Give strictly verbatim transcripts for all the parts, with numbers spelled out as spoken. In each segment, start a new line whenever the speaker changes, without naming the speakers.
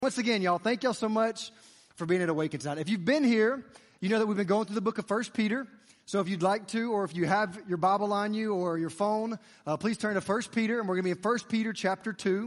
Once again, y'all, thank y'all so much for being at Awaken tonight. If you've been here, you know that we've been going through the book of First Peter. So if you'd like to, or if you have your Bible on you or your phone, uh, please turn to First Peter, and we're going to be in First Peter chapter two.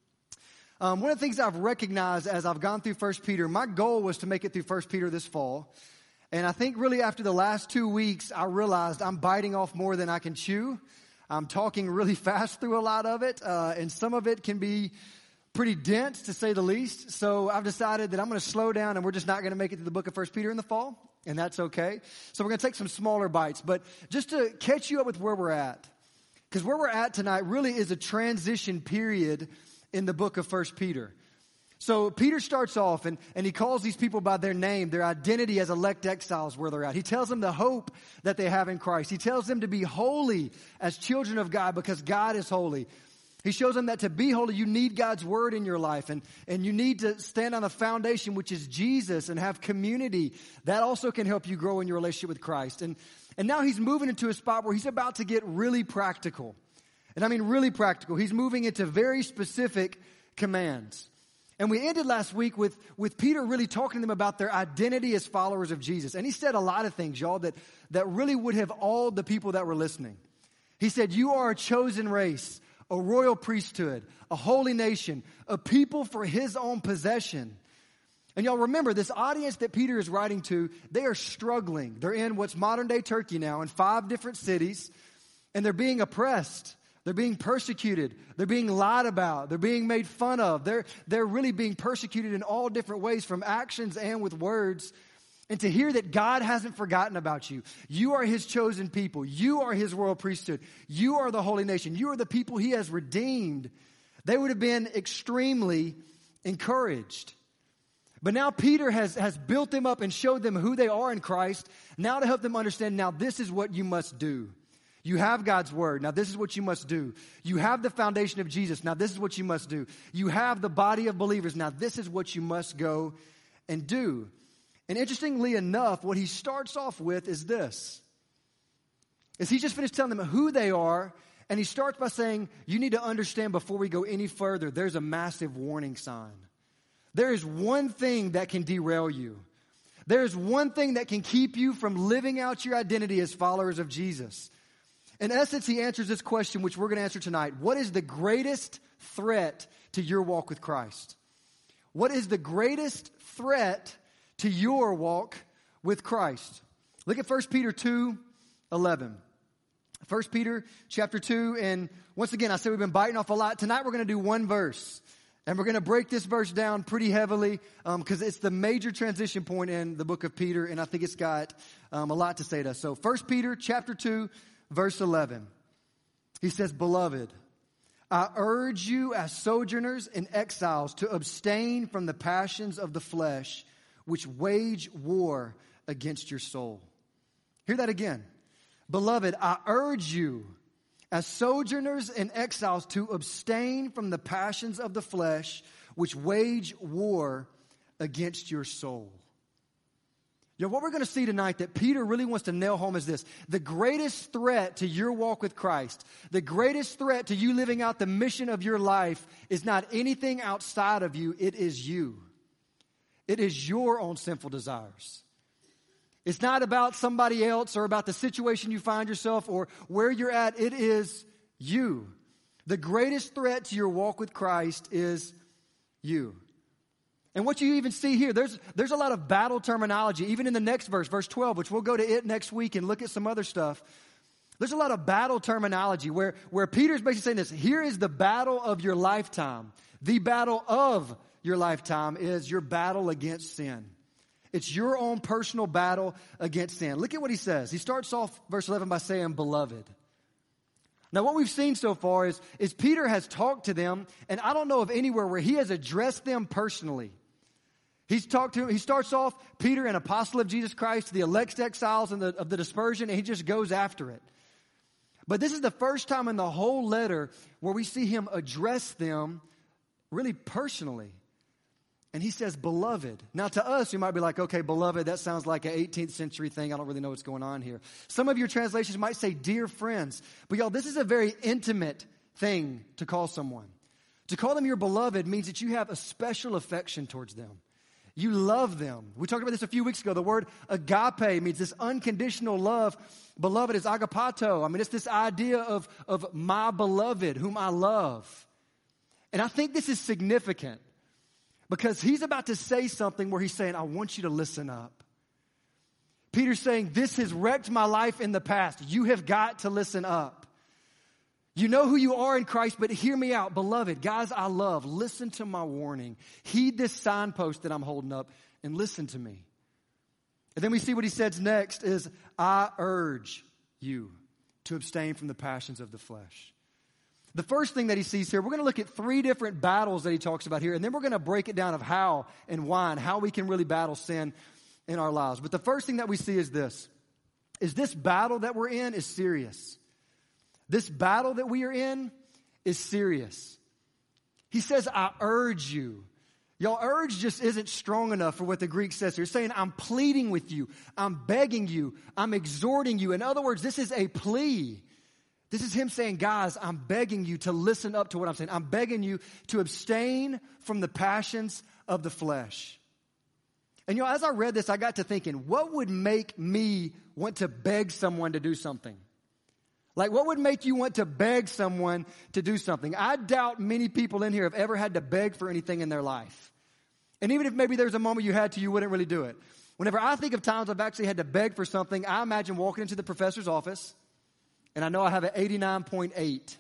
Um, one of the things I've recognized as I've gone through First Peter, my goal was to make it through First Peter this fall. And I think really after the last two weeks, I realized I'm biting off more than I can chew. I'm talking really fast through a lot of it, uh, and some of it can be pretty dense, to say the least. So I've decided that I'm going to slow down, and we're just not going to make it to the book of First Peter in the fall, and that's okay. So we're going to take some smaller bites. But just to catch you up with where we're at, because where we're at tonight really is a transition period in the book of First Peter. So Peter starts off, and, and he calls these people by their name, their identity as elect exiles where they're at. He tells them the hope that they have in Christ. He tells them to be holy as children of God because God is holy. He shows them that to be holy, you need God's word in your life, and, and you need to stand on a foundation, which is Jesus, and have community. That also can help you grow in your relationship with Christ. And, and now he's moving into a spot where he's about to get really practical. And I mean really practical. He's moving into very specific commands. And we ended last week with, with Peter really talking to them about their identity as followers of Jesus. And he said a lot of things, y'all, that, that really would have awed the people that were listening. He said, you are a chosen race, a royal priesthood, a holy nation, a people for his own possession. And y'all remember, this audience that Peter is writing to, they are struggling. They're in what's modern day Turkey now in five different cities, and they're being oppressed. They're being persecuted. They're being lied about. They're being made fun of. They're, they're really being persecuted in all different ways, from actions and with words. And to hear that God hasn't forgotten about you. You are his chosen people. You are his royal priesthood. You are the holy nation. You are the people he has redeemed. They would have been extremely encouraged. But now Peter has, has built them up and showed them who they are in Christ. Now to help them understand, now this is what you must do. You have God's word. Now this is what you must do. You have the foundation of Jesus. Now this is what you must do. You have the body of believers. Now this is what you must go and do. And interestingly enough, what he starts off with is this. Is he just finished telling them who they are, and he starts by saying, you need to understand before we go any further, there's a massive warning sign. There is one thing that can derail you. There is one thing that can keep you from living out your identity as followers of Jesus. In essence, he answers this question, which we're going to answer tonight. What is the greatest threat to your walk with Christ? What is the greatest threat to your walk with Christ? Look at First Peter two eleven. First Peter chapter two, and once again, I said we've been biting off a lot. Tonight we're going to do one verse, and we're going to break this verse down pretty heavily because um, it's the major transition point in the book of Peter, and I think it's got um, a lot to say to us. So First Peter chapter two, verse eleven. He says, Beloved, I urge you as sojourners and exiles to abstain from the passions of the flesh, which wage war against your soul. Hear that again. Beloved, I urge you as sojourners and exiles to abstain from the passions of the flesh, which wage war against your soul. You know, what we're going to see tonight that Peter really wants to nail home is this. The greatest threat to your walk with Christ, the greatest threat to you living out the mission of your life is not anything outside of you. It is you. It is your own sinful desires. It's not about somebody else or about the situation you find yourself or where you're at. It is you. The greatest threat to your walk with Christ is you. And what you even see here, there's, there's a lot of battle terminology, even in the next verse, verse twelve, which we'll go to it next week and look at some other stuff. There's a lot of battle terminology where, where Peter's basically saying this. Here is the battle of your lifetime. The battle of your lifetime is your battle against sin. It's your own personal battle against sin. Look at what he says. He starts off verse eleven by saying, Beloved. Now what we've seen so far is, is Peter has talked to them, and I don't know of anywhere where he has addressed them personally. He's talked to, he starts off, Peter, an apostle of Jesus Christ, the elect exiles and the, of the dispersion, and he just goes after it. But this is the first time in the whole letter where we see him address them really personally. And he says, Beloved. Now to us, you might be like, okay, beloved, that sounds like an eighteenth century thing. I don't really know what's going on here. Some of your translations might say, dear friends. But y'all, this is a very intimate thing to call someone. To call them your beloved means that you have a special affection towards them. You love them. We talked about this a few weeks ago. The word agape means this unconditional love. Beloved is agapato. I mean, it's this idea of, of my beloved, whom I love. And I think this is significant because he's about to say something where he's saying, I want you to listen up. Peter's saying, this has wrecked my life in the past. You have got to listen up. You know who you are in Christ, but hear me out. Beloved, guys I love, listen to my warning. Heed this signpost that I'm holding up and listen to me. And then we see what he says next is, I urge you to abstain from the passions of the flesh. The first thing that he sees here, we're going to look at three different battles that he talks about here, and then we're going to break it down of how and why and how we can really battle sin in our lives. But the first thing that we see is this, is this battle that we're in is serious. This battle that we are in is serious. He says, I urge you. Y'all, urge just isn't strong enough for what the Greek says here. He's saying, I'm pleading with you. I'm begging you. I'm exhorting you. In other words, this is a plea. This is him saying, guys, I'm begging you to listen up to what I'm saying. I'm begging you to abstain from the passions of the flesh. And you know, as I read this, I got to thinking, what would make me want to beg someone to do something? Like, what would make you want to beg someone to do something? I doubt many people in here have ever had to beg for anything in their life. And even if maybe there's a moment you had to, you wouldn't really do it. Whenever I think of times I've actually had to beg for something, I imagine walking into the professor's office, and I know I have an eighty-nine point eight.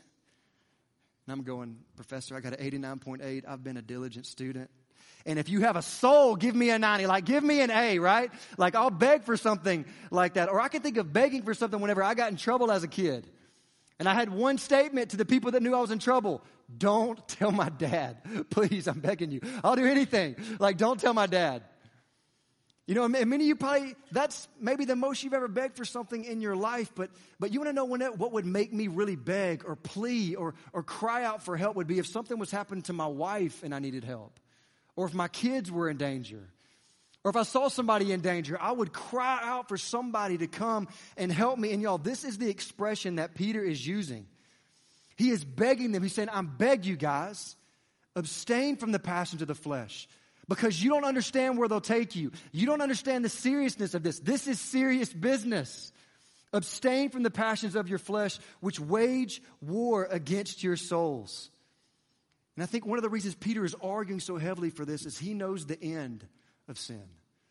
And I'm going, Professor, I got an eighty-nine point eight. I've been a diligent student. And if you have a soul, give me a ninety. Like, give me an A, right? Like, I'll beg for something like that. Or I can think of begging for something whenever I got in trouble as a kid. And I had one statement to the people that knew I was in trouble. Don't tell my dad. Please, I'm begging you. I'll do anything. Like, don't tell my dad. You know, and many of you probably, that's maybe the most you've ever begged for something in your life. But but you want to know when it, what would make me really beg or plea or, or cry out for help would be if something was happening to my wife and I needed help. Or if my kids were in danger. Or if I saw somebody in danger, I would cry out for somebody to come and help me. And y'all, this is the expression that Peter is using. He is begging them. He's saying, I beg you guys, abstain from the passions of the flesh. Because you don't understand where they'll take you. You don't understand the seriousness of this. This is serious business. Abstain from the passions of your flesh, which wage war against your souls. And I think one of the reasons Peter is arguing so heavily for this is he knows the end of sin.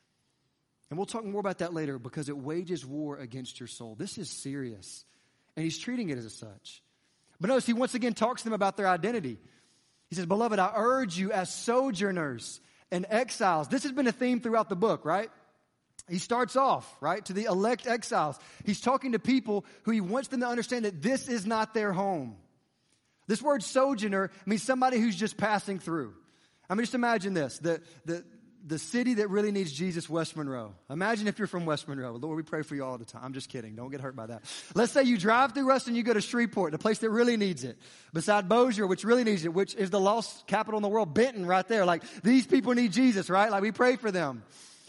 And we'll talk more about that later because it wages war against your soul. This is serious. And he's treating it as such. But notice he once again talks to them about their identity. He says, Beloved, I urge you as sojourners and exiles. This has been a theme throughout the book, right? He starts off, right, to the elect exiles. He's talking to people who he wants them to understand that this is not their home. This word sojourner means somebody who's just passing through. I mean, just imagine this. The, the, the city that really needs Jesus, West Monroe. Imagine if you're from West Monroe. Lord, we pray for you all the time. I'm just kidding. Don't get hurt by that. Let's say you drive through Ruston, you go to Shreveport, the place that really needs it. Beside Bossier, which really needs it, which is the lost capital in the world, Benton right there. Like, these people need Jesus, right? Like, we pray for them.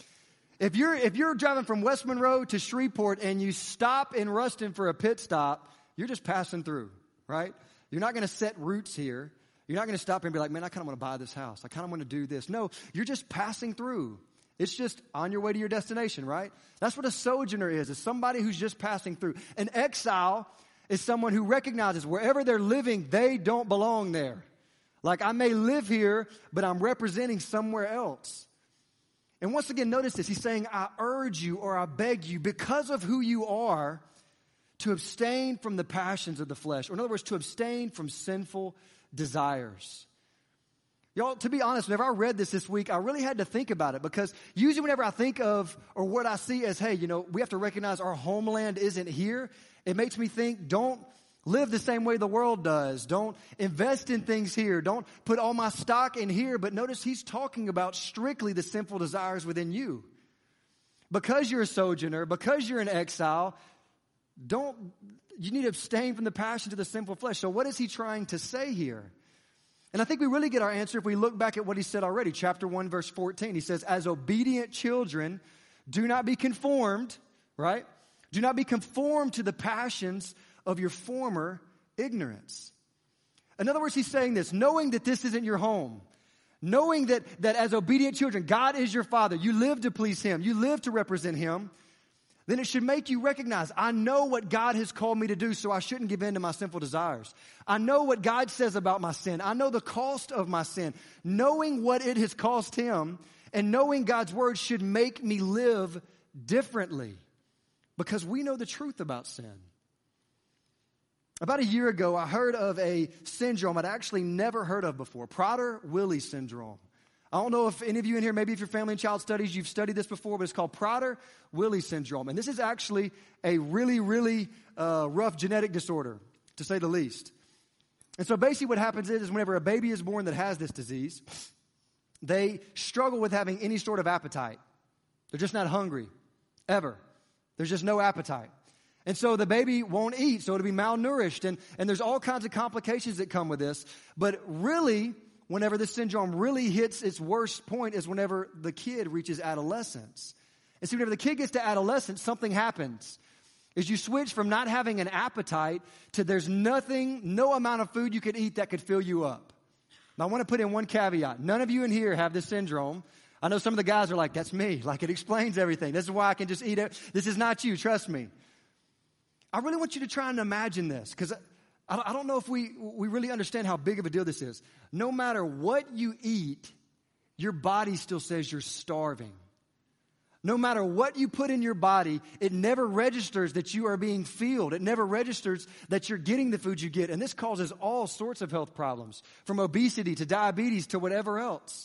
If you're, if you're driving from West Monroe to Shreveport and you stop in Ruston for a pit stop, you're just passing through, right? You're not going to set roots here. You're not going to stop here and be like, man, I kind of want to buy this house. I kind of want to do this. No, you're just passing through. It's just on your way to your destination, right? That's what a sojourner is, is somebody who's just passing through. An exile is someone who recognizes wherever they're living, they don't belong there. Like, I may live here, but I'm representing somewhere else. And once again, notice this. He's saying, I urge you or I beg you because of who you are to abstain from the passions of the flesh. Or in other words, to abstain from sinful desires. Y'all, to be honest, whenever I read this this week, I really had to think about it because usually whenever I think of or what I see as, hey, you know, we have to recognize our homeland isn't here, it makes me think, don't live the same way the world does. Don't invest in things here. Don't put all my stock in here. But notice he's talking about strictly the sinful desires within you. Because you're a sojourner, because you're an exile, don't, you need to abstain from the passions of the sinful flesh. So what is he trying to say here? And I think we really get our answer if we look back at what he said already. Chapter one, verse fourteen. He says, as obedient children, do not be conformed, right? Do not be conformed to the passions of your former ignorance. In other words, he's saying this, knowing that this isn't your home, knowing that, that as obedient children, God is your Father, you live to please Him, you live to represent Him, then it should make you recognize, I know what God has called me to do, so I shouldn't give in to my sinful desires. I know what God says about my sin. I know the cost of my sin. Knowing what it has cost Him and knowing God's word should make me live differently because we know the truth about sin. About a year ago, I heard of a syndrome I'd actually never heard of before, Prader-Willi syndrome. I don't know if any of you in here, maybe if your family and child studies, you've studied this before, but it's called Prader-Willi syndrome. And this is actually a really, really uh, rough genetic disorder, to say the least. And so basically what happens is, is whenever a baby is born that has this disease, they struggle with having any sort of appetite. They're just not hungry, ever. There's just no appetite. And so the baby won't eat, so it'll be malnourished. And, and there's all kinds of complications that come with this. But really, whenever this syndrome really hits its worst point is whenever the kid reaches adolescence. And see, whenever the kid gets to adolescence, something happens. Is you switch from not having an appetite to there's nothing, no amount of food you could eat that could fill you up. Now, I want to put in one caveat. None of you in here have this syndrome. I know some of the guys are like, that's me. Like, it explains everything. This is why I can just eat it. This is not you. Trust me. I really want you to try and imagine this because I, I don't know if we, we really understand how big of a deal this is. No matter what you eat, your body still says you're starving. No matter what you put in your body, it never registers that you are being filled. It never registers that you're getting the food you get. And this causes all sorts of health problems, from obesity to diabetes to whatever else.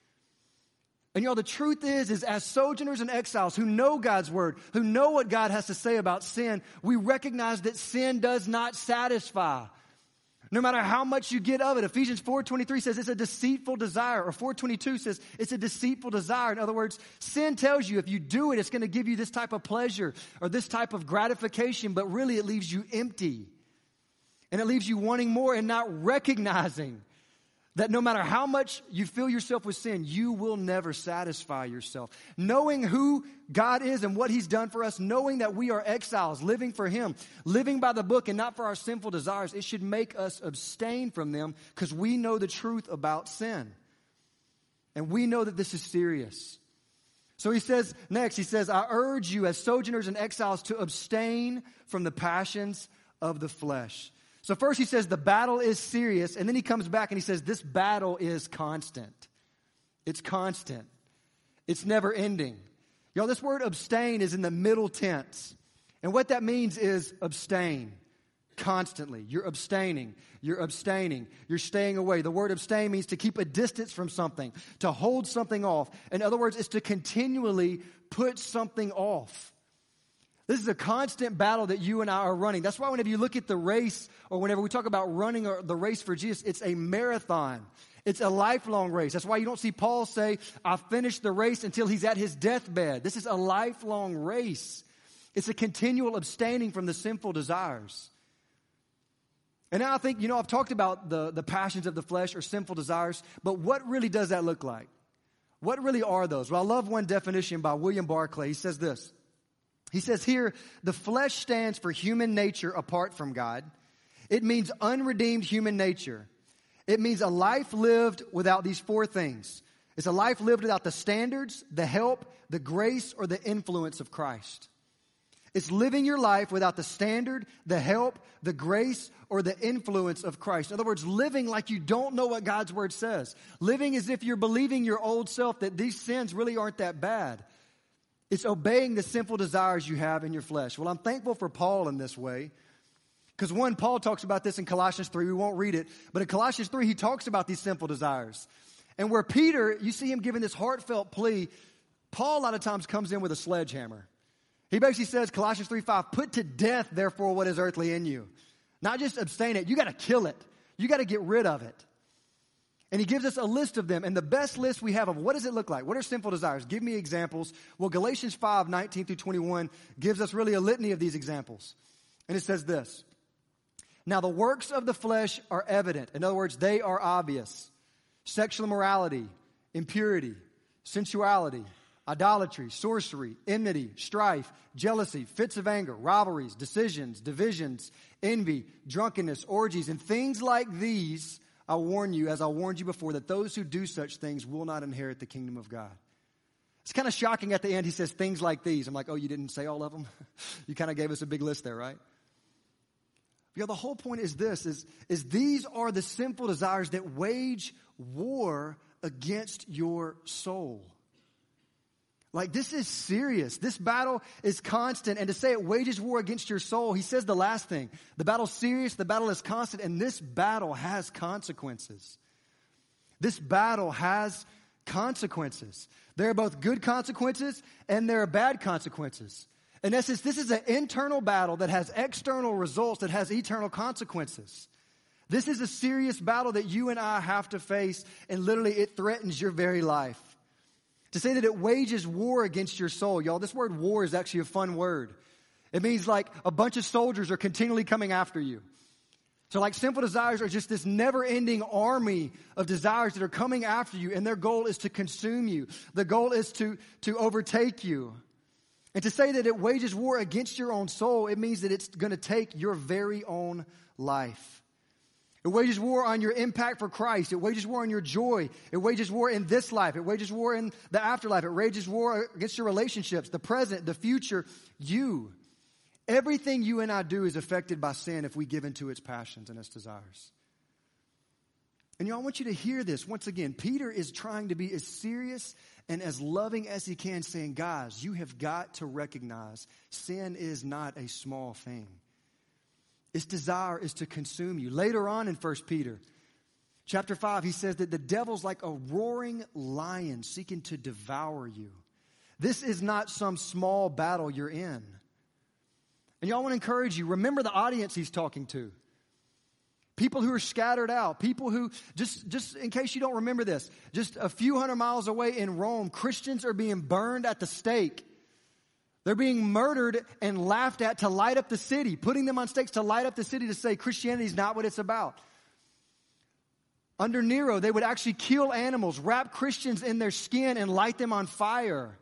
And y'all, the truth is, is as sojourners and exiles who know God's word, who know what God has to say about sin, we recognize that sin does not satisfy. No matter how much you get of it. Ephesians four twenty-three says it's a deceitful desire. Or four twenty-two says it's a deceitful desire. In other words, sin tells you if you do it, it's going to give you this type of pleasure or this type of gratification, but really it leaves you empty. And it leaves you wanting more and not recognizing that no matter how much you fill yourself with sin, you will never satisfy yourself. Knowing who God is and what He's done for us, knowing that we are exiles, living for Him, living by the book and not for our sinful desires, it should make us abstain from them because we know the truth about sin. And we know that this is serious. So he says, next, he says, I urge you as sojourners and exiles to abstain from the passions of the flesh. So first he says the battle is serious, and then he comes back and he says this battle is constant. It's constant. It's never ending. Y'all, this word abstain is in the middle tense. And what that means is abstain constantly. You're abstaining. You're abstaining. You're staying away. The word abstain means to keep a distance from something, to hold something off. In other words, it's to continually put something off. This is a constant battle that you and I are running. That's why whenever you look at the race or whenever we talk about running or the race for Jesus, it's a marathon. It's a lifelong race. That's why you don't see Paul say, I finished the race until he's at his deathbed. This is a lifelong race. It's a continual abstaining from the sinful desires. And now I think, you know, I've talked about the, the passions of the flesh or sinful desires, but what really does that look like? What really are those? Well, I love one definition by William Barclay. He says this. He says here, the flesh stands for human nature apart from God. It means unredeemed human nature. It means a life lived without these four things. It's a life lived without the standards, the help, the grace, or the influence of Christ. It's living your life without the standard, the help, the grace, or the influence of Christ. In other words, living like you don't know what God's word says. Living as if you're believing your old self that these sins really aren't that bad. It's obeying the sinful desires you have in your flesh. Well, I'm thankful for Paul in this way. Because one, Paul talks about this in Colossians three. We won't read it. But in Colossians three, he talks about these sinful desires. And where Peter, you see him giving this heartfelt plea, Paul a lot of times comes in with a sledgehammer. He basically says, Colossians three five, put to death, therefore, what is earthly in you. Not just abstain it. You got to kill it. You got to get rid of it. And he gives us a list of them. And the best list we have of what does it look like? What are sinful desires? Give me examples. Well, Galatians five nineteen through twenty-one gives us really a litany of these examples. And it says this. Now the works of the flesh are evident. In other words, they are obvious. Sexual immorality, impurity, sensuality, idolatry, sorcery, enmity, strife, jealousy, fits of anger, rivalries, decisions, divisions, envy, drunkenness, orgies, and things like these, I warn you, as I warned you before, that those who do such things will not inherit the kingdom of God. It's kind of shocking at the end. He says things like these. I'm like, oh, you didn't say all of them? You kind of gave us a big list there, right? You know, the whole point is this, is, is these are the sinful desires that wage war against your soul. Like, this is serious. This battle is constant. And to say it wages war against your soul, he says the last thing. The battle's serious, the battle is constant, and this battle has consequences. This battle has consequences. There are both good consequences and there are bad consequences. In essence, this is an internal battle that has external results, that has eternal consequences. This is a serious battle that you and I have to face, and literally it threatens your very life. To say that it wages war against your soul, y'all, this word war is actually a fun word. It means like a bunch of soldiers are continually coming after you. So like sinful desires are just this never-ending army of desires that are coming after you, and their goal is to consume you. The goal is to, to overtake you. And to say that it wages war against your own soul, it means that it's going to take your very own life. It wages war on your impact for Christ. It wages war on your joy. It wages war in this life. It wages war in the afterlife. It wages war against your relationships, the present, the future, you. Everything you and I do is affected by sin if we give into its passions and its desires. And y'all, I want you to hear this. Once again, Peter is trying to be as serious and as loving as he can, saying, guys, you have got to recognize sin is not a small thing. Its desire is to consume you. Later on in First Peter chapter five, he says that the devil's like a roaring lion seeking to devour you. This is not some small battle you're in. And y'all, I want to encourage you, remember the audience he's talking to. People who are scattered out. People who, just, just in case you don't remember this, just a few hundred miles away in Rome, Christians are being burned at the stake. They're being murdered and laughed at to light up the city, putting them on stakes to light up the city to say Christianity is not what it's about. Under Nero, they would actually kill animals, wrap Christians in their skin and light them on fire.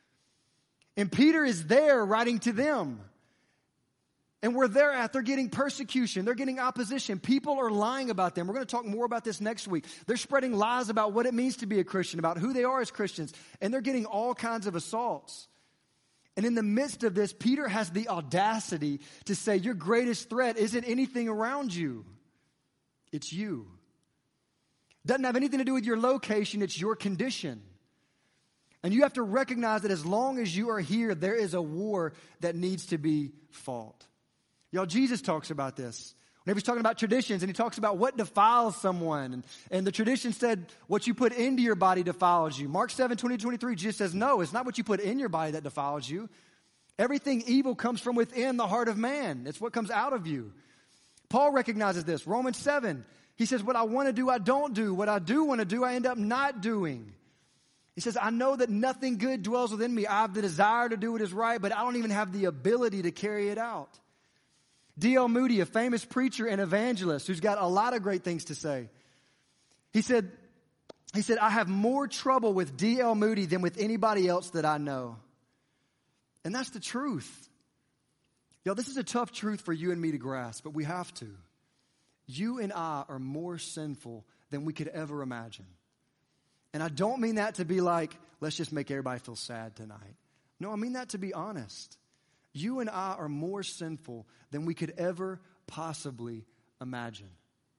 And Peter is there writing to them. And where they're at, they're getting persecution. They're getting opposition. People are lying about them. We're going to talk more about this next week. They're spreading lies about what it means to be a Christian, about who they are as Christians. And they're getting all kinds of assaults. And in the midst of this, Peter has the audacity to say, your greatest threat isn't anything around you. It's you. Doesn't have anything to do with your location. It's your condition. And you have to recognize that as long as you are here, there is a war that needs to be fought. Y'all, Jesus talks about this. Whenever he's talking about traditions, and he talks about what defiles someone. And, and the tradition said, what you put into your body defiles you. Mark seven, twenty, twenty-three, Jesus says, no, it's not what you put in your body that defiles you. Everything evil comes from within the heart of man. It's what comes out of you. Paul recognizes this. Romans seven, he says, what I want to do, I don't do. What I do want to do, I end up not doing. He says, I know that nothing good dwells within me. I have the desire to do what is right, but I don't even have the ability to carry it out. D L Moody, a famous preacher and evangelist who's got a lot of great things to say. He said, he said, I have more trouble with D L Moody than with anybody else that I know. And that's the truth. Y'all, this is a tough truth for you and me to grasp, but we have to. You and I are more sinful than we could ever imagine. And I don't mean that to be like, let's just make everybody feel sad tonight. No, I mean that to be honest. You and I are more sinful than we could ever possibly imagine.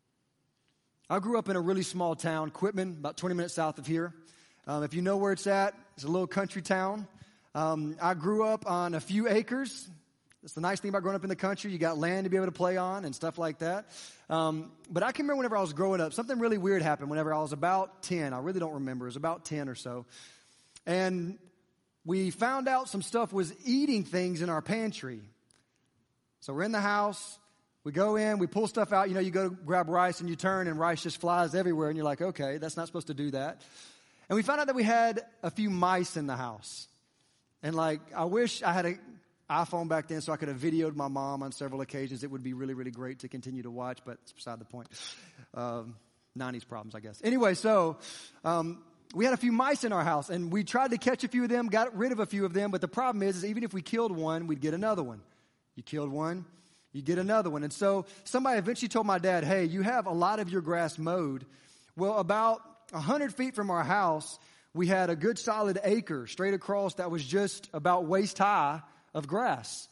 I grew up in a really small town, Quitman, about twenty minutes south of here. Um, if you know where it's at, it's a little country town. Um, I grew up on a few acres. That's the nice thing about growing up in the country. You got land to be able to play on and stuff like that. Um, but I can remember whenever I was growing up, something really weird happened whenever I was about ten. I really don't remember. It was about ten or so. And we found out some stuff was eating things in our pantry. So we're in the house. We go in. We pull stuff out. You know, you go to grab rice and you turn and rice just flies everywhere. And you're like, okay, that's not supposed to do that. And we found out that we had a few mice in the house. And like, I wish I had an iPhone back then so I could have videoed my mom on several occasions. It would be really, really great to continue to watch, but it's beside the point. Um, nineties problems, I guess. Anyway, so um, we had a few mice in our house, and we tried to catch a few of them, got rid of a few of them, but the problem is, is even if we killed one, we'd get another one. You killed one, you get another one. And so somebody eventually told my dad, hey, you have a lot of your grass mowed. Well, about one hundred feet from our house, we had a good solid acre straight across that was just about waist high of grass.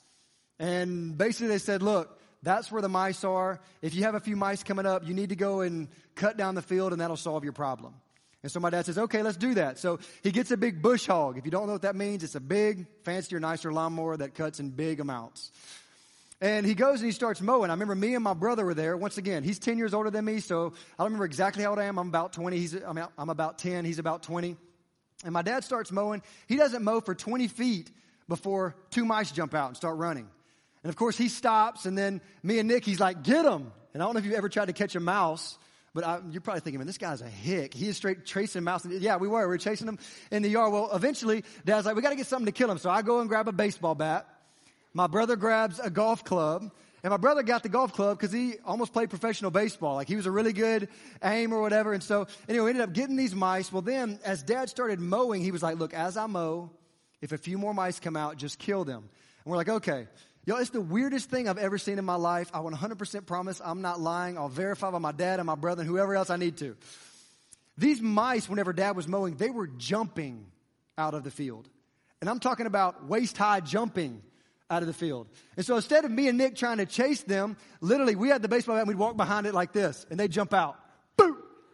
And basically they said, look, that's where the mice are. If you have a few mice coming up, you need to go and cut down the field, and that'll solve your problem. And so my dad says, okay, let's do that. So he gets a big bush hog. If you don't know what that means, it's a big, fancier, nicer lawnmower that cuts in big amounts. And he goes and he starts mowing. I remember me and my brother were there. Once again, he's ten years older than me, so I don't remember exactly how old I am. I'm about twenty. He's, I mean, I'm about ten. He's about twenty. And my dad starts mowing. He doesn't mow for twenty feet before two mice jump out and start running. And, of course, he stops, and then me and Nick, he's like, get him. And I don't know if you've ever tried to catch a mouse, but I, you're probably thinking, man, this guy's a hick. He is straight chasing mouse. Yeah, we were. We were chasing him in the yard. Well, eventually, Dad's like, we got to get something to kill him. So I go and grab a baseball bat. My brother grabs a golf club. And my brother got the golf club because he almost played professional baseball. Like, he was a really good aim or whatever. And so, anyway, we ended up getting these mice. Well, then, as Dad started mowing, he was like, look, as I mow, if a few more mice come out, just kill them. And we're like, okay. Yo, it's the weirdest thing I've ever seen in my life. I one hundred percent promise I'm not lying. I'll verify by my dad and my brother and whoever else I need to. These mice, whenever Dad was mowing, they were jumping out of the field. And I'm talking about waist-high jumping out of the field. And so instead of me and Nick trying to chase them, literally we had the baseball bat and we'd walk behind it like this. And they'd jump out. Boom!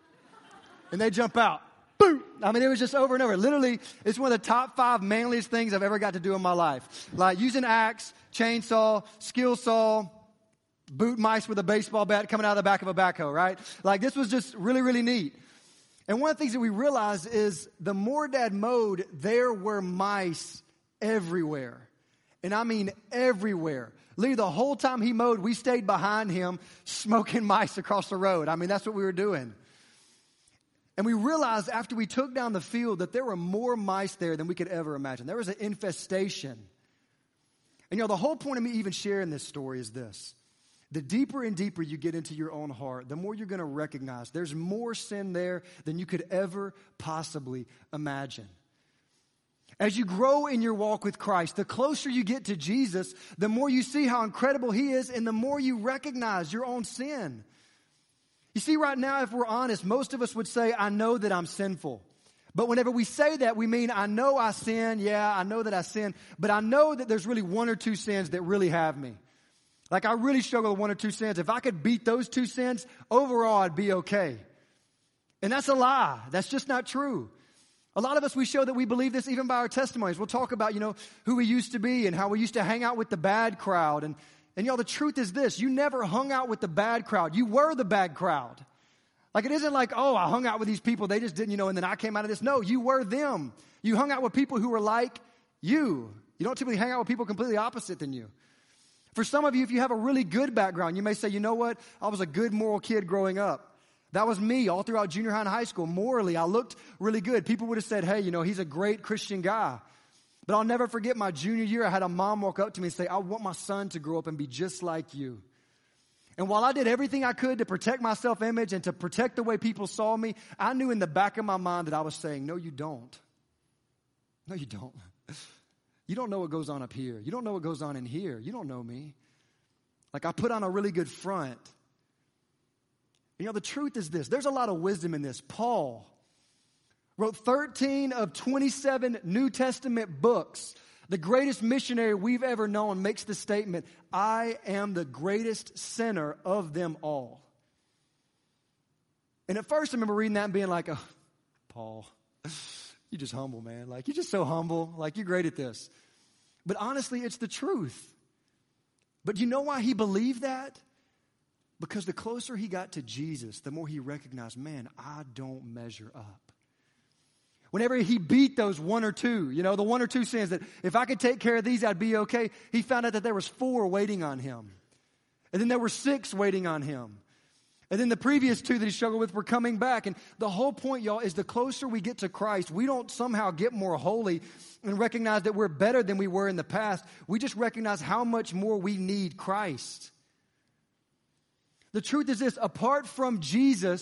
And they'd jump out. Boom! I mean, it was just over and over. Literally, it's one of the top five manliest things I've ever got to do in my life. Like using axe, chainsaw, skill saw, boot mice with a baseball bat coming out of the back of a backhoe, right? Like, this was just really, really neat. And one of the things that we realized is the more Dad mowed, there were mice everywhere. And I mean everywhere. Literally, the whole time he mowed, we stayed behind him smoking mice across the road. I mean, that's what we were doing. And we realized after we took down the field that there were more mice there than we could ever imagine. There was an infestation. And, you know, the whole point of me even sharing this story is this. The deeper and deeper you get into your own heart, the more you're going to recognize there's more sin there than you could ever possibly imagine. As you grow in your walk with Christ, the closer you get to Jesus, the more you see how incredible He is, and the more you recognize your own sin. You see, right now, if we're honest, most of us would say, I know that I'm sinful. But whenever we say that, we mean, I know I sin. Yeah, I know that I sin. But I know that there's really one or two sins that really have me. Like, I really struggle with one or two sins. If I could beat those two sins, overall, I'd be okay. And that's a lie. That's just not true. A lot of us, we show that we believe this even by our testimonies. We'll talk about, you know, who we used to be and how we used to hang out with the bad crowd. And And y'all, the truth is this, you never hung out with the bad crowd. You were the bad crowd. Like, it isn't like, oh, I hung out with these people, they just didn't, you know, and then I came out of this. No, you were them. You hung out with people who were like you. You don't typically hang out with people completely opposite than you. For some of you, if you have a really good background, you may say, you know what, I was a good moral kid growing up. That was me all throughout junior high and high school. Morally, I looked really good. People would have said, hey, you know, he's a great Christian guy. But I'll never forget my junior year, I had a mom walk up to me and say, I want my son to grow up and be just like you. And while I did everything I could to protect my self-image and to protect the way people saw me, I knew in the back of my mind that I was saying, no, you don't. No, you don't. You don't know what goes on up here. You don't know what goes on in here. You don't know me. Like, I put on a really good front. You know, the truth is this. There's a lot of wisdom in this. Paul wrote thirteen of twenty-seven New Testament books. The greatest missionary we've ever known makes the statement, I am the greatest sinner of them all. And at first I remember reading that and being like, oh, Paul, you're just humble, man. Like, you're just so humble. Like, you're great at this. But honestly, it's the truth. But you know why he believed that? Because the closer he got to Jesus, the more he recognized, man, I don't measure up. Whenever he beat those one or two, you know, the one or two sins that if I could take care of these, I'd be okay. He found out that there was four waiting on him. And then there were six waiting on him. And then the previous two that he struggled with were coming back. And the whole point, y'all, is the closer we get to Christ, we don't somehow get more holy and recognize that we're better than we were in the past. We just recognize how much more we need Christ. The truth is this, apart from Jesus,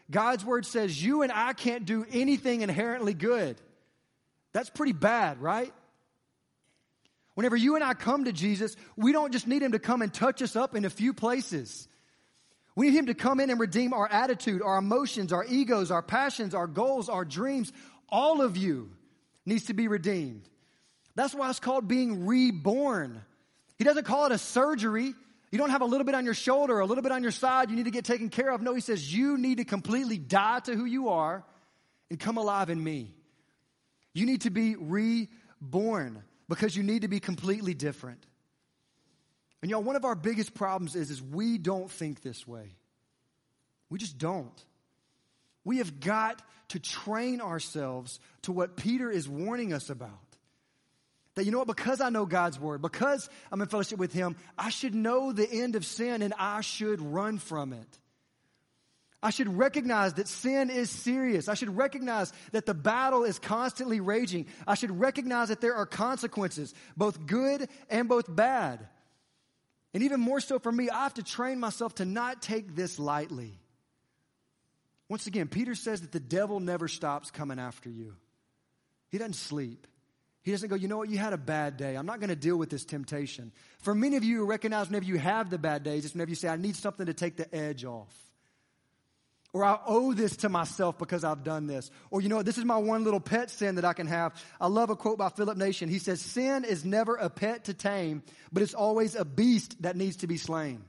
God's word says you and I can't do anything inherently good. That's pretty bad, right? Whenever you and I come to Jesus, we don't just need him to come and touch us up in a few places. We need him to come in and redeem our attitude, our emotions, our egos, our passions, our goals, our dreams. All of you needs to be redeemed. That's why it's called being reborn. He doesn't call it a surgery. You don't have a little bit on your shoulder, a little bit on your side you need to get taken care of. No, he says you need to completely die to who you are and come alive in me. You need to be reborn because you need to be completely different. And y'all, one of our biggest problems is, is we don't think this way. We just don't. We have got to train ourselves to what Peter is warning us about. That, you know what, because I know God's word, because I'm in fellowship with him, I should know the end of sin and I should run from it. I should recognize that sin is serious. I should recognize that the battle is constantly raging. I should recognize that there are consequences, both good and both bad. And even more so for me, I have to train myself to not take this lightly. Once again, Peter says that the devil never stops coming after you. He doesn't sleep. He doesn't go, you know what, you had a bad day. I'm not going to deal with this temptation. For many of you who recognize whenever you have the bad days, it's whenever you say, I need something to take the edge off. Or I owe this to myself because I've done this. Or, you know what, this is my one little pet sin that I can have. I love a quote by Philip Nation. He says, sin is never a pet to tame, but it's always a beast that needs to be slain.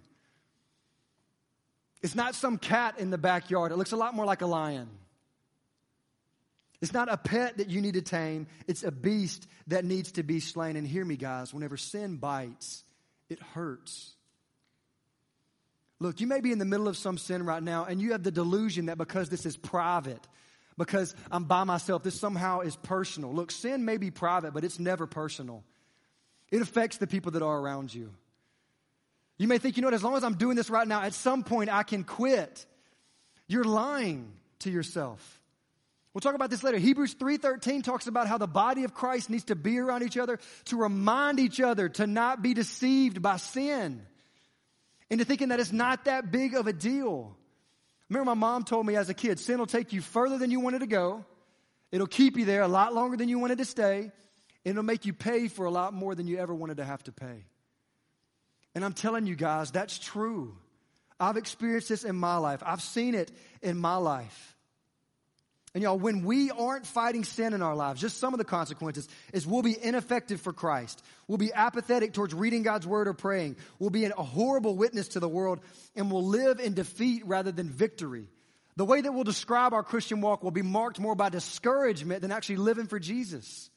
It's not some cat in the backyard. It looks a lot more like a lion. It's not a pet that you need to tame. It's a beast that needs to be slain. And hear me, guys, whenever sin bites, it hurts. Look, you may be in the middle of some sin right now, and you have the delusion that because this is private, because I'm by myself, this somehow is personal. Look, sin may be private, but it's never personal. It affects the people that are around you. You may think, you know what, as long as I'm doing this right now, at some point I can quit. You're lying to yourself. We'll talk about this later. Hebrews three thirteen talks about how the body of Christ needs to be around each other to remind each other to not be deceived by sin. Into thinking that it's not that big of a deal. Remember my mom told me as a kid, sin will take you further than you wanted to go. It'll keep you there a lot longer than you wanted to stay. And it'll make you pay for a lot more than you ever wanted to have to pay. And I'm telling you guys, that's true. I've experienced this in my life. I've seen it in my life. And y'all, when we aren't fighting sin in our lives, just some of the consequences is we'll be ineffective for Christ. We'll be apathetic towards reading God's word or praying. We'll be a horrible witness to the world, and we'll live in defeat rather than victory. The way that we'll describe our Christian walk will be marked more by discouragement than actually living for Jesus.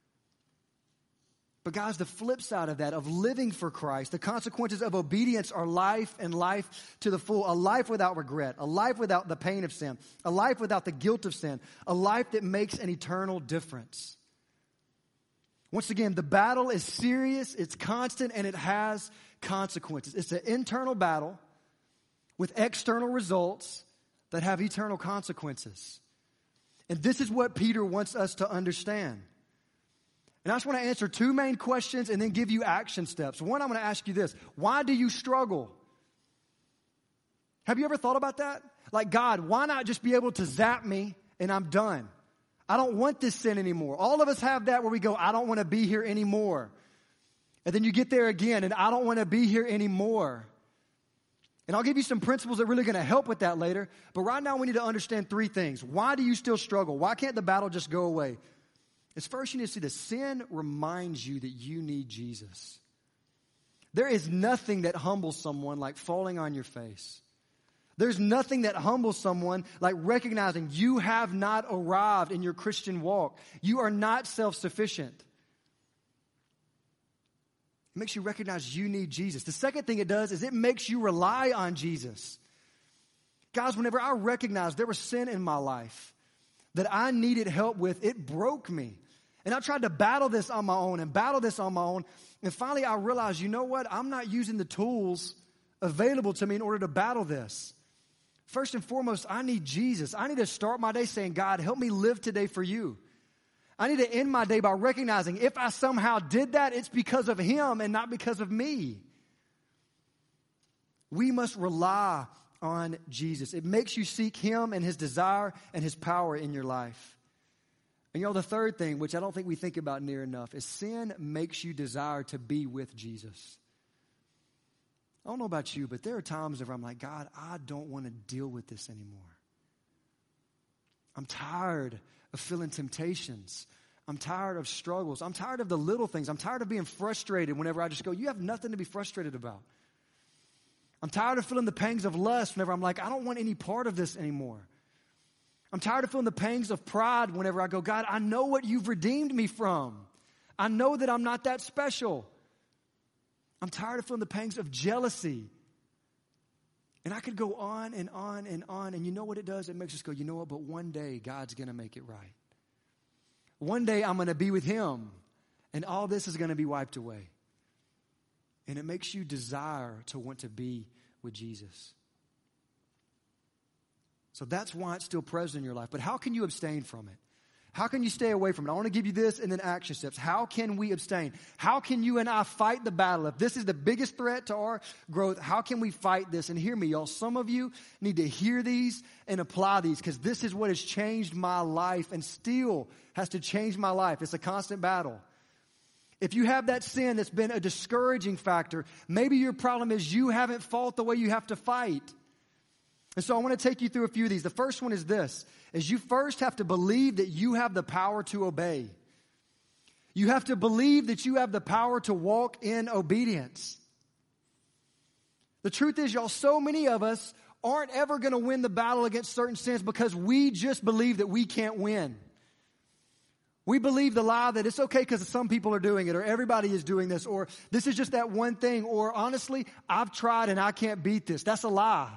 But guys, the flip side of that, of living for Christ, the consequences of obedience are life and life to the full. A life without regret, a life without the pain of sin, a life without the guilt of sin, a life that makes an eternal difference. Once again, the battle is serious, it's constant, and it has consequences. It's an internal battle with external results that have eternal consequences. And this is what Peter wants us to understand. And I just want to answer two main questions and then give you action steps. One, I'm going to ask you this. Why do you struggle? Have you ever thought about that? Like, God, why not just be able to zap me and I'm done? I don't want this sin anymore. All of us have that where we go, I don't want to be here anymore. And then you get there again and I don't want to be here anymore. And I'll give you some principles that are really going to help with that later. But right now we need to understand three things. Why do you still struggle? Why can't the battle just go away? It's first you need to see that sin reminds you that you need Jesus. There is nothing that humbles someone like falling on your face. There's nothing that humbles someone like recognizing you have not arrived in your Christian walk. You are not self-sufficient. It makes you recognize you need Jesus. The second thing it does is it makes you rely on Jesus. Guys, whenever I recognized there was sin in my life that I needed help with, it broke me. And I tried to battle this on my own and battle this on my own. And finally I realized, you know what? I'm not using the tools available to me in order to battle this. First and foremost, I need Jesus. I need to start my day saying, God, help me live today for you. I need to end my day by recognizing if I somehow did that, it's because of him and not because of me. We must rely on Jesus. It makes you seek him and his desire and his power in your life. And you know, the third thing, which I don't think we think about near enough, is sin makes you desire to be with Jesus. I don't know about you, but there are times where I'm like, God, I don't want to deal with this anymore. I'm tired of feeling temptations. I'm tired of struggles. I'm tired of the little things. I'm tired of being frustrated whenever I just go, you have nothing to be frustrated about. I'm tired of feeling the pangs of lust whenever I'm like, I don't want any part of this anymore. I'm tired of feeling the pangs of pride whenever I go, God, I know what you've redeemed me from. I know that I'm not that special. I'm tired of feeling the pangs of jealousy. And I could go on and on and on. And you know what it does? It makes us go, you know what? But one day, God's going to make it right. One day, I'm going to be with him. And all this is going to be wiped away. And it makes you desire to want to be with Jesus. So that's why it's still present in your life. But how can you abstain from it? How can you stay away from it? I want to give you this and then action steps. How can we abstain? How can you and I fight the battle? If this is the biggest threat to our growth, how can we fight this? And hear me, y'all. Some of you need to hear these and apply these, because this is what has changed my life and still has to change my life. It's a constant battle. If you have that sin that's been a discouraging factor, maybe your problem is you haven't fought the way you have to fight. And so I want to take you through a few of these. The first one is this, is you first have to believe that you have the power to obey. You have to believe that you have the power to walk in obedience. The truth is, y'all, so many of us aren't ever going to win the battle against certain sins because we just believe that we can't win. We believe the lie that it's okay because some people are doing it, or everybody is doing this, or this is just that one thing, or honestly, I've tried and I can't beat this. That's a lie.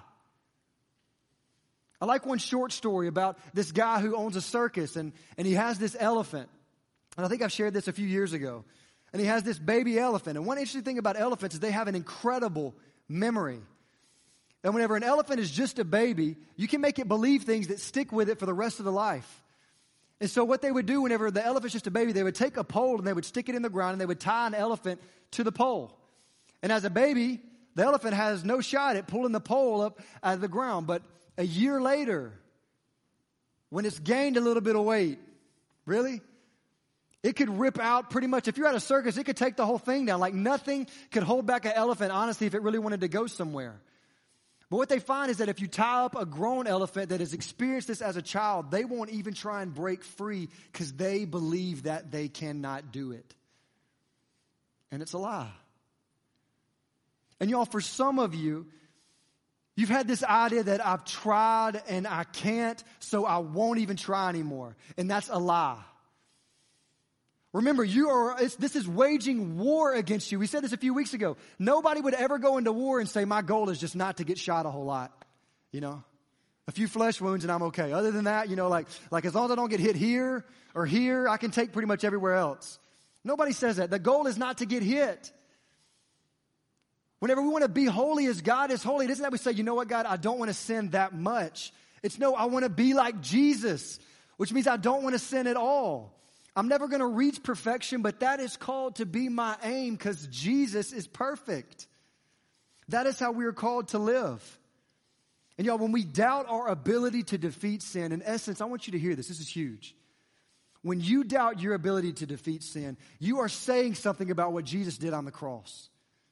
I like one short story about this guy who owns a circus, and, and he has this elephant. And I think I've shared this a few years ago. And he has this baby elephant. And one interesting thing about elephants is they have an incredible memory. And whenever an elephant is just a baby, you can make it believe things that stick with it for the rest of the life. And so what they would do whenever the elephant's just a baby, they would take a pole and they would stick it in the ground and they would tie an elephant to the pole. And as a baby, the elephant has no shot at pulling the pole up out of the ground. But a year later, when it's gained a little bit of weight, really, it could rip out pretty much. If you're at a circus, it could take the whole thing down. Like nothing could hold back an elephant, honestly, if it really wanted to go somewhere. But what they find is that if you tie up a grown elephant that has experienced this as a child, they won't even try and break free because they believe that they cannot do it. And it's a lie. And y'all, for some of you, you've had this idea that I've tried and I can't, so I won't even try anymore. And that's a lie. Remember, you are. It's, this is waging war against you. We said this a few weeks ago. Nobody would ever go into war and say, my goal is just not to get shot a whole lot. You know, a few flesh wounds and I'm okay. Other than that, you know, like, like as long as I don't get hit here or here, I can take pretty much everywhere else. Nobody says that. The goal is not to get hit. Whenever we want to be holy as God is holy, it isn't that we say, you know what, God, I don't want to sin that much. It's no, I want to be like Jesus, which means I don't want to sin at all. I'm never going to reach perfection, but that is called to be my aim because Jesus is perfect. That is how we are called to live. And y'all, when we doubt our ability to defeat sin, in essence, I want you to hear this. This is huge. When you doubt your ability to defeat sin, you are saying something about what Jesus did on the cross.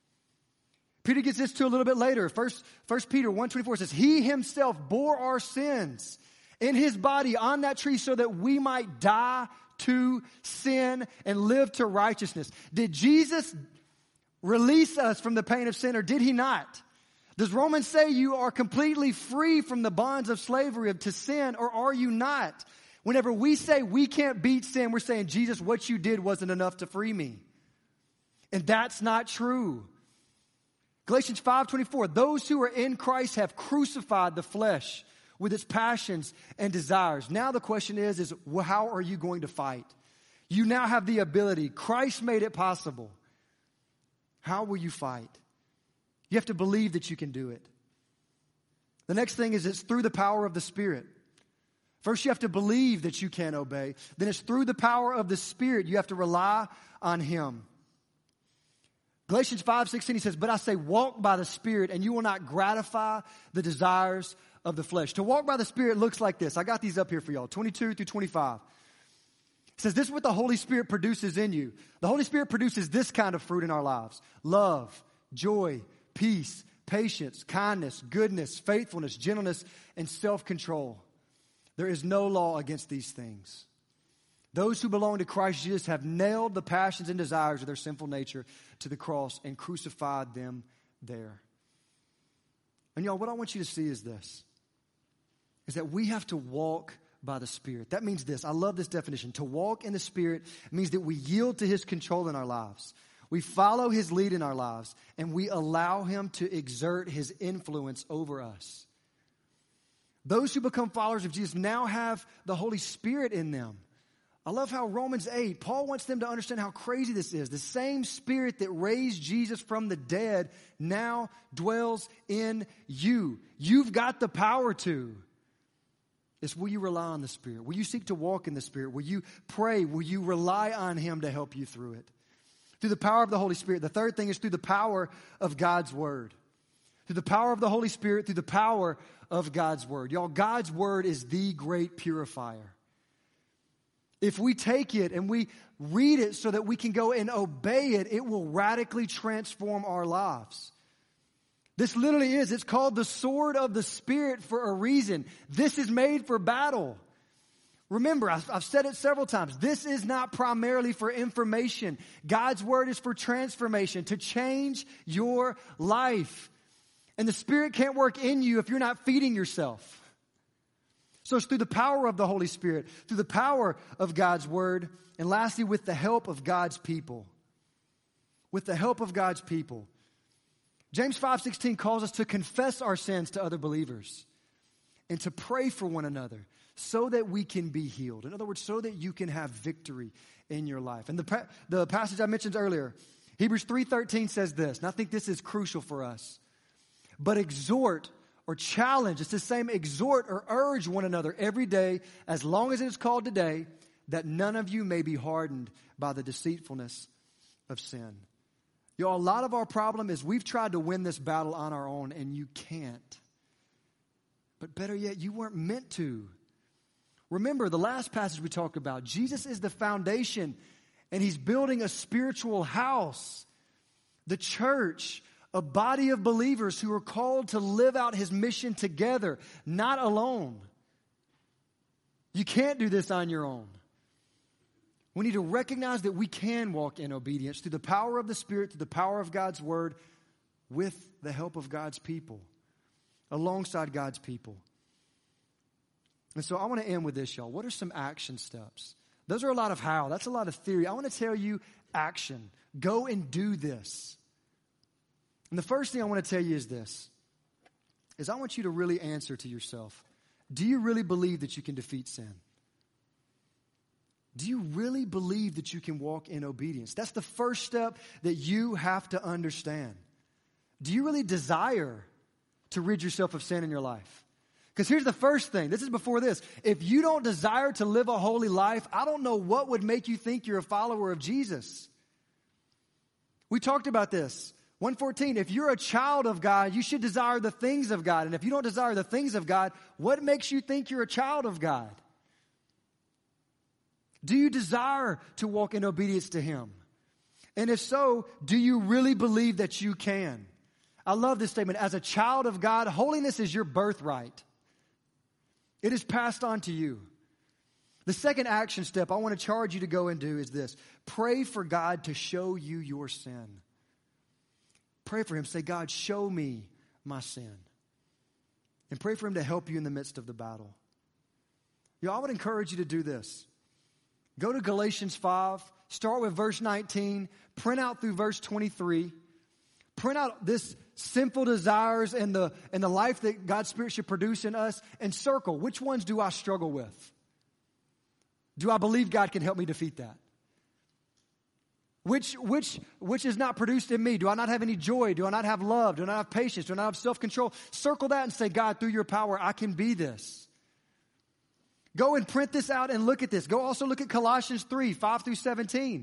Peter gets this to a little bit later. First, First Peter one twenty-four says, he himself bore our sins in his body on that tree so that we might die to sin and live to righteousness. Did Jesus release us from the pain of sin, or did he not? Does Romans say you are completely free from the bonds of slavery to sin, or are you not? Whenever we say we can't beat sin, we're saying, Jesus, what you did wasn't enough to free me. And that's not true. Galatians five twenty-four, those who are in Christ have crucified the flesh with its passions and desires. Now the question is, is well, how are you going to fight? You now have the ability. Christ made it possible. How will you fight? You have to believe that you can do it. The next thing is it's through the power of the Spirit. First, you have to believe that you can obey. Then it's through the power of the Spirit. You have to rely on Him. Galatians five sixteen, he says, but I say walk by the Spirit and you will not gratify the desires of the flesh. To walk by the Spirit looks like this. I got these up here for y'all, twenty-two through twenty-five. It says, this is what the Holy Spirit produces in you. The Holy Spirit produces this kind of fruit in our lives: love, joy, peace, patience, kindness, goodness, faithfulness, gentleness, and self-control. There is no law against these things. Those who belong to Christ Jesus have nailed the passions and desires of their sinful nature to the cross and crucified them there. And y'all, what I want you to see is this, is that we have to walk by the Spirit. That means this. I love this definition. To walk in the Spirit means that we yield to His control in our lives. We follow His lead in our lives, and we allow Him to exert His influence over us. Those who become followers of Jesus now have the Holy Spirit in them. I love how Romans eight, Paul wants them to understand how crazy this is. The same Spirit that raised Jesus from the dead now dwells in you. You've got the power to. It's, will you rely on the Spirit? Will you seek to walk in the Spirit? Will you pray? Will you rely on Him to help you through it? Through the power of the Holy Spirit. The third thing is through the power of God's Word. Through the power of the Holy Spirit, through the power of God's Word. Y'all, God's Word is the great purifier. If we take it and we read it so that we can go and obey it, it will radically transform our lives. This literally is, it's called the sword of the Spirit for a reason. This is made for battle. Remember, I've, I've said it several times. This is not primarily for information. God's Word is for transformation, to change your life. And the Spirit can't work in you if you're not feeding yourself. So it's through the power of the Holy Spirit, through the power of God's Word, and lastly, with the help of God's people. With the help of God's people. James five sixteen calls us to confess our sins to other believers and to pray for one another so that we can be healed. In other words, so that you can have victory in your life. And the, pa- the passage I mentioned earlier, Hebrews three thirteen says this, and I think this is crucial for us. But exhort or challenge, it's the same, exhort or urge one another every day, as long as it is called today, that none of you may be hardened by the deceitfulness of sin. Y'all, a lot of our problem is we've tried to win this battle on our own, and you can't. But better yet, you weren't meant to. Remember the last passage we talked about. Jesus is the foundation, and He's building a spiritual house, the church, a body of believers who are called to live out His mission together, not alone. You can't do this on your own. We need to recognize that we can walk in obedience through the power of the Spirit, through the power of God's Word, with the help of God's people, alongside God's people. And so I want to end with this, y'all. What are some action steps? Those are a lot of how. That's a lot of theory. I want to tell you action. Go and do this. And the first thing I want to tell you is this, is I want you to really answer to yourself. Do you really believe that you can defeat sin? Do you really believe that you can walk in obedience? That's the first step that you have to understand. Do you really desire to rid yourself of sin in your life? Because here's the first thing. This is before this. If you don't desire to live a holy life, I don't know what would make you think you're a follower of Jesus. We talked about this. one fourteen, if you're a child of God, you should desire the things of God. And if you don't desire the things of God, what makes you think you're a child of God? Do you desire to walk in obedience to Him? And if so, do you really believe that you can? I love this statement. As a child of God, holiness is your birthright. It is passed on to you. The second action step I want to charge you to go and do is this. Pray for God to show you your sin. Pray for Him. Say, God, show me my sin. And pray for Him to help you in the midst of the battle. You know, I would encourage you to do this. Go to Galatians five, start with verse nineteen, print out through verse twenty-three. Print out this sinful desires and the, and the life that God's Spirit should produce in us, and circle, which ones do I struggle with? Do I believe God can help me defeat that? Which, which, which is not produced in me? Do I not have any joy? Do I not have love? Do I not have patience? Do I not have self-control? Circle that and say, God, through your power, I can be this. Go and print this out and look at this. Go also look at Colossians three, five through seventeen.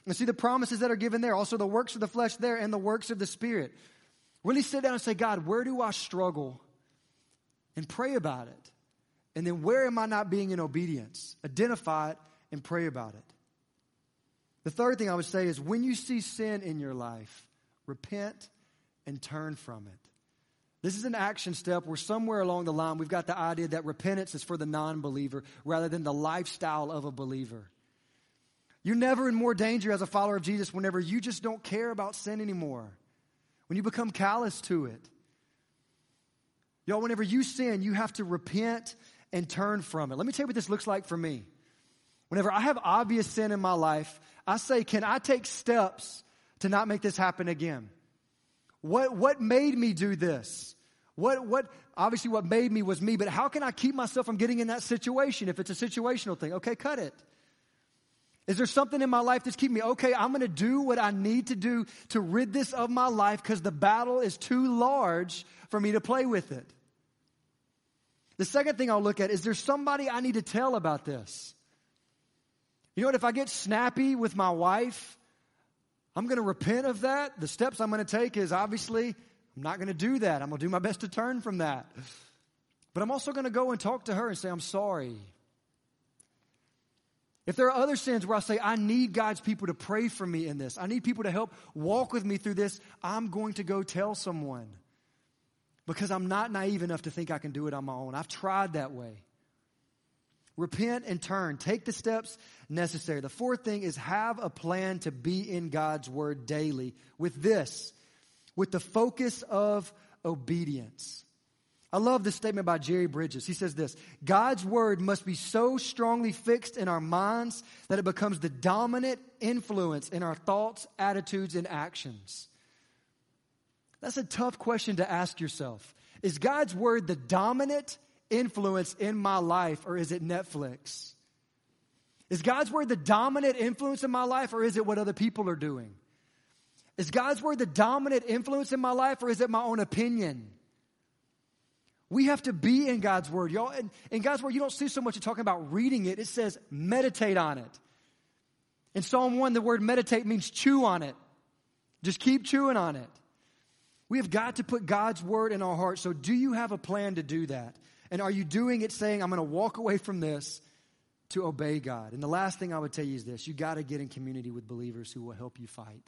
And see the promises that are given there. Also the works of the flesh there and the works of the Spirit. Really sit down and say, God, where do I struggle? And pray about it. And then where am I not being in obedience? Identify it and pray about it. The third thing I would say is when you see sin in your life, repent and turn from it. This is an action step where somewhere along the line we've got the idea that repentance is for the non-believer rather than the lifestyle of a believer. You're never in more danger as a follower of Jesus whenever you just don't care about sin anymore. When you become callous to it. Y'all, whenever you sin, you have to repent and turn from it. Let me tell you what this looks like for me. Whenever I have obvious sin in my life, I say, can I take steps to not make this happen again? What, what made me do this? What, what, obviously what made me was me, but how can I keep myself from getting in that situation if it's a situational thing? Okay, cut it. Is there something in my life that's keeping me? Okay, I'm going to do what I need to do to rid this of my life because the battle is too large for me to play with it. The second thing I'll look at is there somebody I need to tell about this? You know what? If I get snappy with my wife, I'm going to repent of that. The steps I'm going to take is obviously I'm not going to do that. I'm going to do my best to turn from that. But I'm also going to go and talk to her and say, I'm sorry. If there are other sins where I say, I need God's people to pray for me in this, I need people to help walk with me through this, I'm going to go tell someone. Because I'm not naive enough to think I can do it on my own. I've tried that way. Repent and turn. Take the steps necessary. The fourth thing is have a plan to be in God's word daily with this, with the focus of obedience. I love this statement by Jerry Bridges. He says this, God's word must be so strongly fixed in our minds that it becomes the dominant influence in our thoughts, attitudes, and actions. That's a tough question to ask yourself. Is God's word the dominant influence in my life, or is it Netflix? Is God's word the dominant influence in my life, or is it what other people are doing? Is God's word the dominant influence in my life, or is it my own opinion? We have to be in God's word, y'all. And in God's word, you don't see so much of talking about reading it. It says meditate on it. In Psalm one, the word meditate means chew on it. Just keep chewing on it. We have got to put God's word in our hearts. So do you have a plan to do that? And are you doing it saying, I'm going to walk away from this to obey God? And the last thing I would tell you is this. You got to get in community with believers who will help you fight.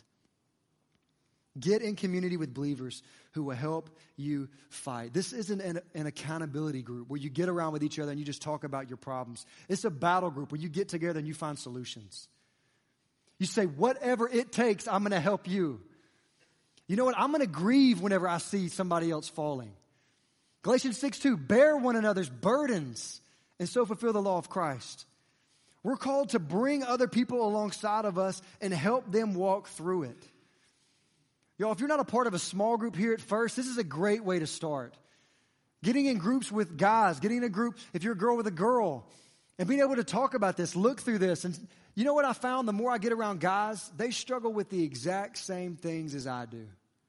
Get in community with believers who will help you fight. This isn't an, an accountability group where you get around with each other and you just talk about your problems. It's a battle group where you get together and you find solutions. You say, whatever it takes, I'm going to help you. You know what? I'm going to grieve whenever I see somebody else falling. Galatians six two, bear one another's burdens and so fulfill the law of Christ. We're called to bring other people alongside of us and help them walk through it. Y'all, if you're not a part of a small group here at First, this is a great way to start. Getting in groups with guys, getting in a group, if you're a girl with a girl, and being able to talk about this, look through this. And you know what I found? The more I get around guys, they struggle with the exact same things as I do.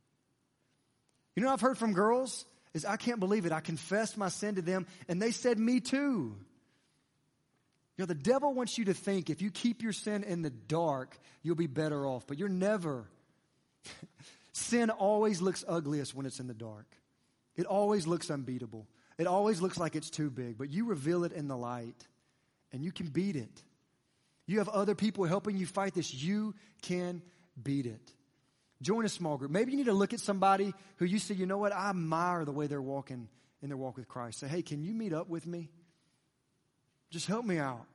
You know what I've heard from girls? Is I can't believe it. I confessed my sin to them, and they said, me too. You know, the devil wants you to think if you keep your sin in the dark, you'll be better off. But you're never. Sin always looks ugliest when it's in the dark. It always looks unbeatable. It always looks like it's too big. But you reveal it in the light, and you can beat it. You have other people helping you fight this. You can beat it. Join a small group. Maybe you need to look at somebody who you say, you know what, I admire the way they're walking in their walk with Christ. Say, hey, can you meet up with me? Just help me out.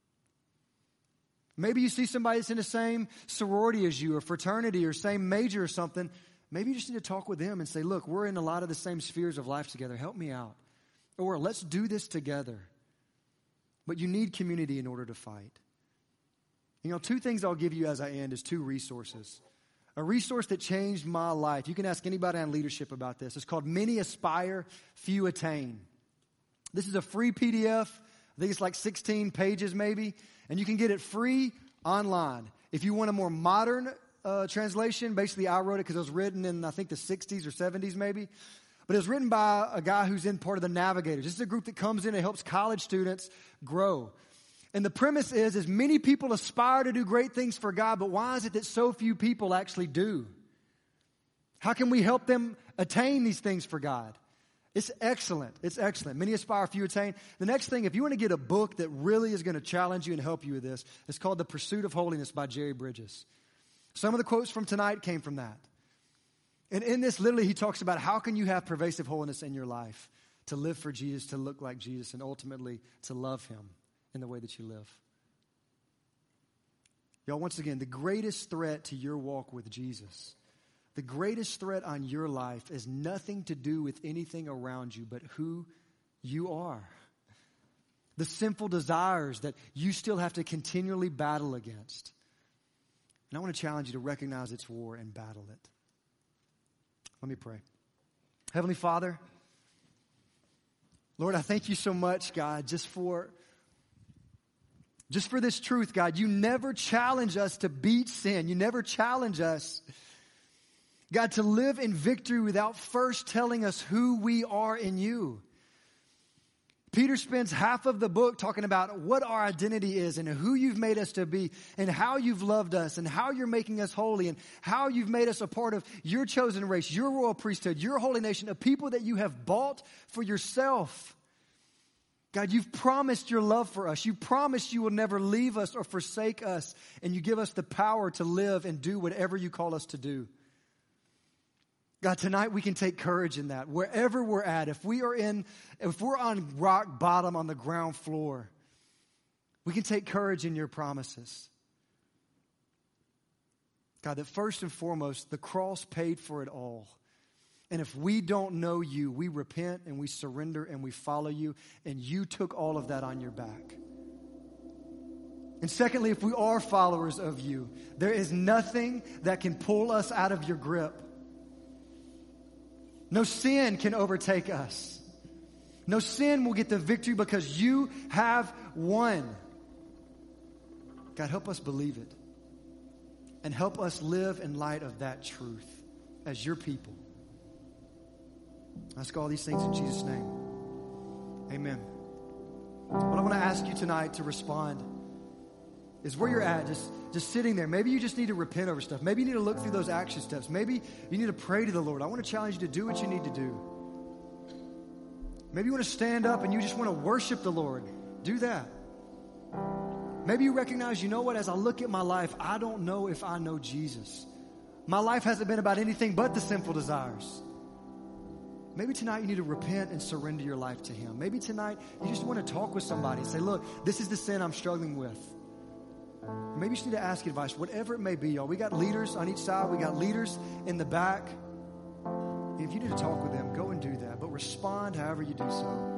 Maybe you see somebody that's in the same sorority as you or fraternity or same major or something. Maybe you just need to talk with them and say, look, we're in a lot of the same spheres of life together. Help me out. Or let's do this together. But you need community in order to fight. You know, two things I'll give you as I end is two resources. A resource that changed my life. You can ask anybody on leadership about this. It's called Many Aspire, Few Attain. This is a free P D F. I think it's like sixteen pages maybe. And you can get it free online. If you want a more modern uh, translation, basically I wrote it because it was written in, I think, the sixties or seventies maybe. But it was written by a guy who's in part of the Navigators. This is a group that comes in and helps college students grow. And the premise is, is many people aspire to do great things for God, but why is it that so few people actually do? How can we help them attain these things for God? It's excellent. It's excellent. Many aspire, few attain. The next thing, if you want to get a book that really is going to challenge you and help you with this, it's called The Pursuit of Holiness by Jerry Bridges. Some of the quotes from tonight came from that. And in this, literally, he talks about how can you have pervasive holiness in your life to live for Jesus, to look like Jesus, and ultimately to love him in the way that you live. Y'all, once again, the greatest threat to your walk with Jesus, the greatest threat on your life is nothing to do with anything around you but who you are. The sinful desires that you still have to continually battle against. And I want to challenge you to recognize its war and battle it. Let me pray. Heavenly Father, Lord, I thank you so much, God, just for, just for this truth, God. You never challenge us to beat sin. You never challenge us, God, to live in victory without first telling us who we are in you. Peter spends half of the book talking about what our identity is and who you've made us to be and how you've loved us and how you're making us holy and how you've made us a part of your chosen race, your royal priesthood, your holy nation, a people that you have bought for yourself. God, you've promised your love for us. You promised you will never leave us or forsake us, and you give us the power to live and do whatever you call us to do. God, tonight we can take courage in that. Wherever we're at, if we are in, if we're on rock bottom on the ground floor, we can take courage in your promises. God, that first and foremost, the cross paid for it all. And if we don't know you, we repent and we surrender and we follow you, and you took all of that on your back. And secondly, if we are followers of you, there is nothing that can pull us out of your grip. No sin can overtake us. No sin will get the victory because you have won. God, help us believe it. And help us live in light of that truth as your people. I ask all these things in Jesus' name. Amen. What I want to ask you tonight to respond is where you're at, just, just sitting there. Maybe you just need to repent over stuff. Maybe you need to look through those action steps. Maybe you need to pray to the Lord. I want to challenge you to do what you need to do. Maybe you want to stand up and you just want to worship the Lord. Do that. Maybe you recognize, you know what, as I look at my life, I don't know if I know Jesus. My life hasn't been about anything but the sinful desires. Maybe tonight you need to repent and surrender your life to him. Maybe tonight you just want to talk with somebody and say, look, this is the sin I'm struggling with. Maybe you just need to ask advice, whatever it may be, y'all. We got leaders on each side. We got leaders in the back. If you need to talk with them, go and do that. But respond however you do so.